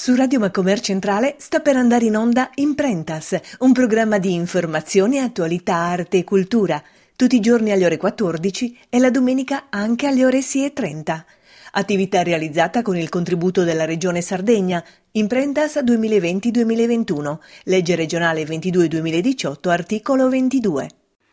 Su Radio Macomer Centrale sta per andare in onda Imprentas, un programma di informazione, attualità, arte e cultura, tutti i giorni alle ore 14 e la domenica anche alle ore 6:30. Attività realizzata con il contributo della Regione Sardegna, Imprentas 2020-2021, legge regionale 22-2018, articolo 22.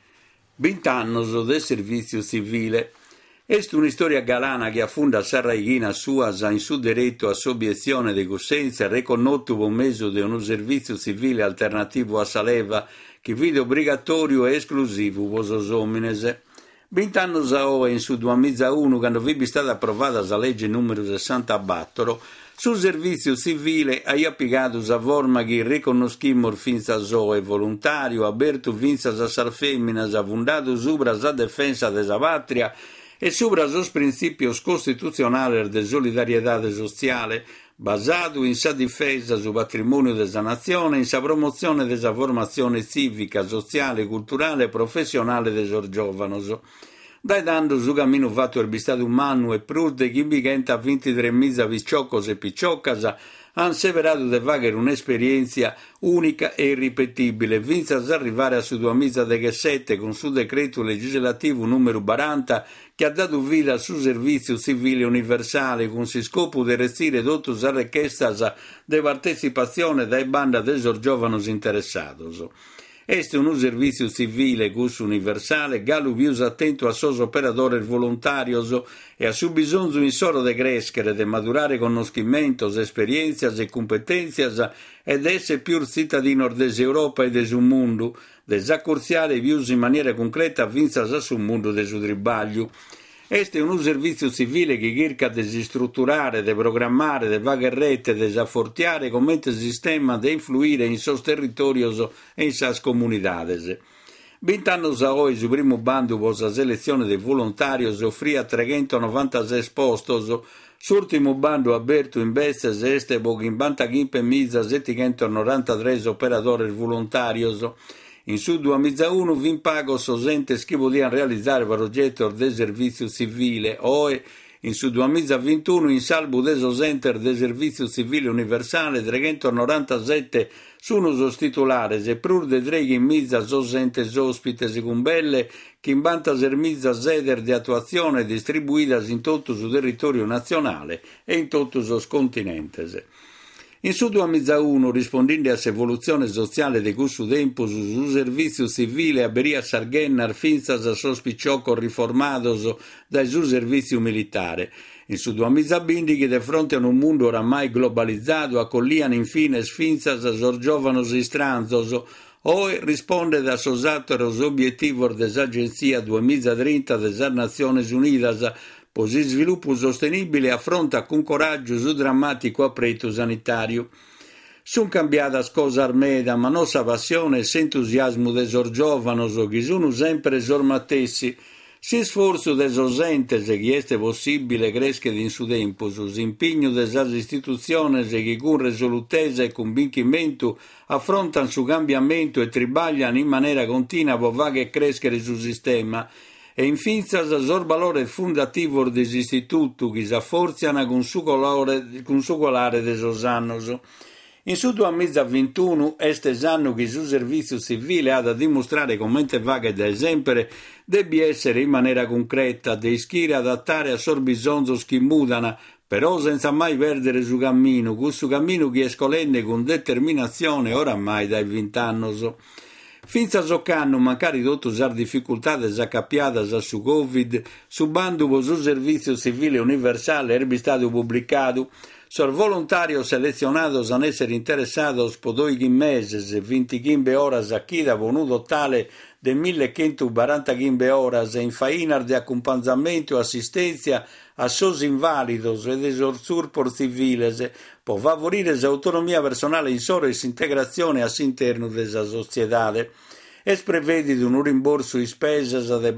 20 anni del servizio civile. Est un'istoria galana che affonda Sarraigina suasa in su diritto a s'obiezione di coscienza riconosciuto con mezzo di un servizio civile alternativo a Saleva che vide obbligatorio e esclusivo vosos homines. 20 anni fa, in su 2001, quando vi stata approvata la legge numero 64, sul servizio civile ha piegato a forma che riconoscimmo finza zoe volontario, aperto finza a sar femmina, avundato subra a difesa della patria e sopra sos principios costituzionales de solidariedade sociale, basato in sa difesa su patrimonio della nazione, in sa promozione della formazione civica, sociale, culturale e professionale de sos giovanos. Dai dando su cammino fatto il Stato umano e prude chi vigenta 23.000 picciocos e picciocas han severato de fagere un'esperienza unica e irripetibile, vinza ad arrivare a su 2017 con su decreto legislativo numero 40 che ha dato vita su servizio civile universale con si scopo di restire dottos a richiestas de partecipazione dai banda de sos giovanos interessados. Este un servizio civile cus universale, galu più attento a sos operadores volontarios e a su bisogno in solo de crescere, de madurare conoscimentos, esperienzias e competenzias ed essere più cittadino dell'Europa e del mondo, de accurziare più in maniera concreta vinzas sul mondo del suo tribaglio. Este è un servizio civile che cerca di strutturare, di programmare, di vagherrette, di affortiare come il sistema di influire in sos territorios e in sas comunidades. 20 anni fa oggi, su primo bando per la selezione dei volontari si offrì a 396 postos, l'ultimo bando aperto in Bestes este poco in 25.000 793 operatori volontarios. In su 2001 vin pago sos entes che potevano realizzare progetto del servizio civile oe in su 2021 in salvo de sos entes del servizio civile universale 397 sono sos titulares e pur de 3.000 sos entes ospites con belle che in banta sermizza seder di attuazione distribuidas in tutto su territorio nazionale e in tutto sos continentes. In su 2001, rispondendo all'evoluzione sociale di questo tempo, su servizio civile aberia Sargennar finzas a sos picciocos riformados dal suo servizio militare. In su 2020, che di fronte a un mondo oramai globalizzato, accogliano infine finzas a sos giovanos istranzos, o risponde da sos atteros obiettivos dell'Agenzia 2030 delle Nazioni Unidas, così sviluppo sostenibile affronta con coraggio su drammatico appreto sanitario. Sono cambiate cose armeda, ma nostra passione e entusiasmo de sor giovanos che sono sempre sormatessi. Si sforzo de sos entes che este possibile cresca in su tempo, su impegno de sas istituzioni che con resolutezza e convincimento affrontano su cambiamento e tribagliano in maniera continua per fare crescere su sistema. E infine sos valore fondativo dell'istituto che si afforziano con su colare de sos annos. In su 2021 este anno che su servizio civile ha da dimostrare come vaga da esempio debba essere in maniera concreta, de ischire adattare a sos bisognos che mudano, però senza mai perdere su cammino, questo cammino che escolenne con determinazione oramai dai 20 anni. Finza zoccanno mancari tutto usar difficoltà desacappiadas su Covid, su bando su servizio civile universale erbi stato pubblicato, sor voluntarios selezionados an essere interessados po 2 meses, 25 horas a chi da un totale de 1.145 horas in fainar de accompagnamento e assistenza a sos invalidos e de support civiles, per favorire l'autonomia personale in soro e integrazione all'interno della società. Es prevede un rimborso di spese de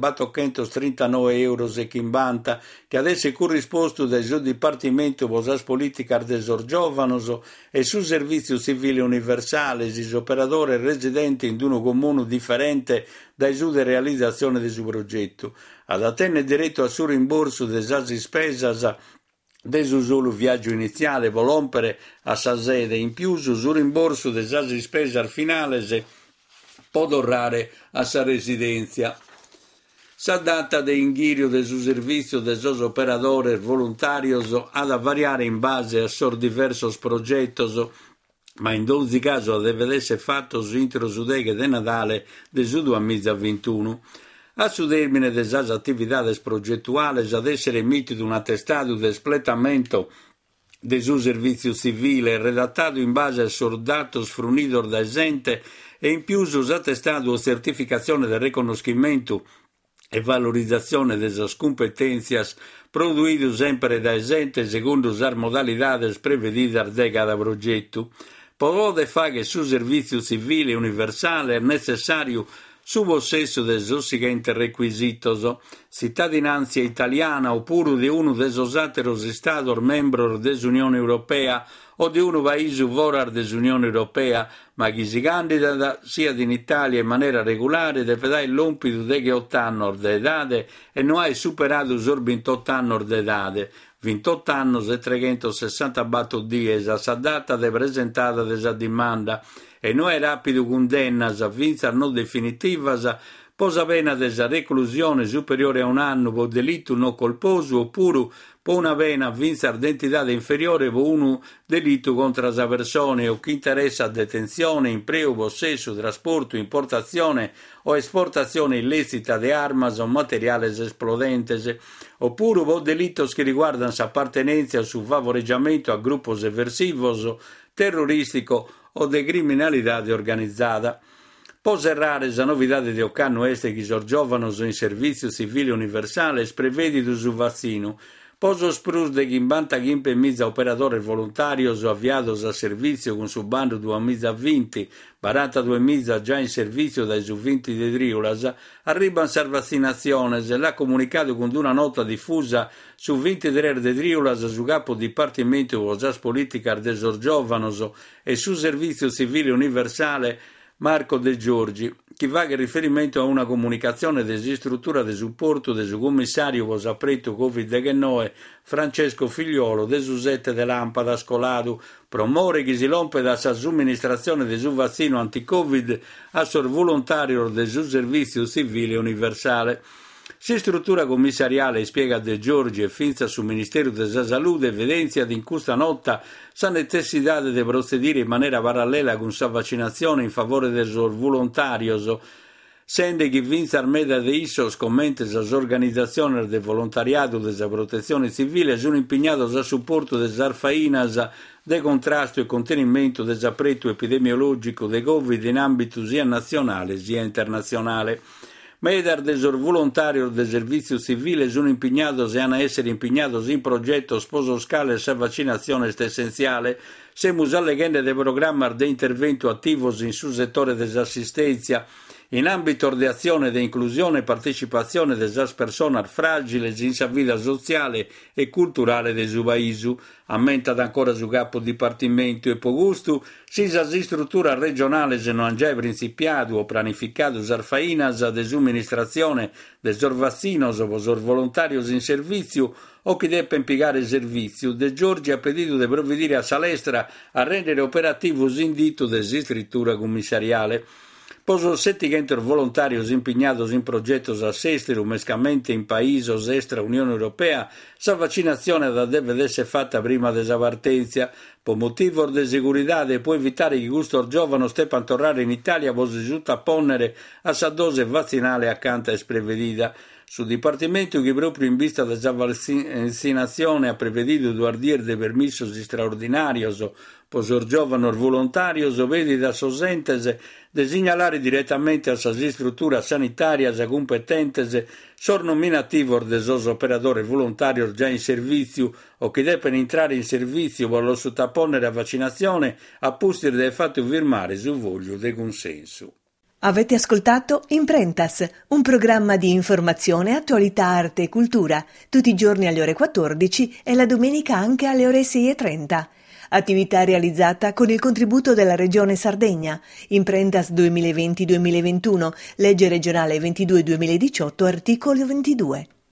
439 euros e chimbanta che adesso corrisposto dal suo dipartimento per le politiche dei giovanos e sul servizio civile universale gli operatori residenti in un comune differente dai suo di realizzazione del suo progetto. Ad attendere diretto al suo rimborso delle spese Desu solo viaggio iniziale volompere a sa sede, in più su rimborso de sa spese al finale se può tornare a sa residenza. Sa data de inghirio de su servizio de sos operadores voluntarios ha da variare in base a sos diversos progettos, ma in 12 casi deve essere fatto su intro su deghe de Natale de su 2021. A su termine de sas attividades progettuales ad essere emitido un attestato de espletamento de su servizio civile redattato in base a sos datos frunidos da gente e in più su attestato o certificazione del riconoscimento e valorizzazione de sas competenzias produido sempre da gente secondo sas modalidades prevedidas de cada progetto. Potete fare che su servizio civile universale è necessario su possesso de sos seguentes requisitos: cittadinanza italiana oppure di uno de sos ateros Stados membros dell'Unione Europea o di uno paese fuori dell'Unione Europea, ma chi si candida sia in Italia in maniera regolare deve dare l'ompido di 8 anni di età e non ha superato i 28 anni di età. 28 anni e 364 dies a sa data de presentata de sa dimanda e non è rapido condennas a vinzar non definitivas posa pena de sa reclusione superiore a un anno per delitto non colposo oppure per una pena a vinzar d'entità inferiore per un delitto contro sa persona o chi interessa a detenzione, imprego, possesso, trasporto, importazione o esportazione illecita di armas o materiales esplodentes, oppure per delitos che riguardano s'appartenenza o su favoreggiamento a grupos eversivos, terroristico o de criminalità organizzata. Può errare sa novidade di occanno este chi sor giovanos in servizio civile universale prevedido su vaccino. Poso sprus de chi banta chimpe mizza operatore volontario avviados a servizio con su bando 2020, 42 mizza già in servizio dai su 20 di Driulas, arriban sa vaccinazione e l'ha comunicato con una nota diffusa su 23 di Driulas su capo dipartimento osas politica de sor giovanos e su servizio civile universale Marco De Giorgi, che fa riferimento a una comunicazione della struttura di supporto del commissario Vosapretto Covid-19 Francesco Figliolo de Susette de Lampada Scolado, promore che si rompe da sa somministrazione del su vaccino anti-Covid a sor volontario del su servizio civile universale. Si struttura commissariale, spiega De Giorgi e finza sul Ministero della Salute, evidenzia in questa nota sa necessità di procedere in maniera parallela con sa vaccinazione in favore del volontarios, sende che vinza armeda de issos commenti sa organizzazione del volontariato della protezione civile sono impegnati a supporto des arfainas de contrasto e contenimento del zapretto epidemiologico de Covid in ambito sia nazionale sia internazionale. Medar de sor volontarios del servizio civile sono impegnados e hanno essere impegnados in progetto sposo scale e vaccinazione essenziale, semus allegende de programma de intervento attivos in su settore dell'assistenza, in ambito di azione de inclusione e partecipazione delle persone fragili in sa vita sociale e culturale de su paese, ammenta ancora su capo dipartimento e pogustu, si sa struttura regionale se non ha già principiato o planificato sarfainas de somministrazione de sor vaccinos o sor volontarios in servizio o chi deve impiegare il servizio. De Giorgi ha pedito di provvedere a Salestra a rendere operativo l'indito de scrittura commissariale. Poso 700 volontarios impegnados in progettos all'estero, mescamente in países extra Unione Europea, sa vaccinazione deve essere fatta prima della partenza, per motivo di segurità e può evitare che questo giovane steppano tornare in Italia posso risulta ponnere a sa dose vaccinale accanto a sprevedita. Sul Dipartimento che proprio in vista della vaccinazione ha prevedito guardiere de permissos straordinarios per giovanos volontarios vedi da sosentese de segnalare direttamente a sa struttura sanitaria competentes sor nominativor de sos operadores volontarios già in servizio o che devono entrare in servizio per lo sottoponnere a vaccinazione a pustire de fatto firmare su voglio de consenso. Avete ascoltato Imprentas, un programma di informazione, attualità, arte e cultura, tutti i giorni alle ore 14 e la domenica anche alle ore 6:30. Attività realizzata con il contributo della Regione Sardegna. Imprentas 2020-2021, legge regionale 22-2018, articolo 22.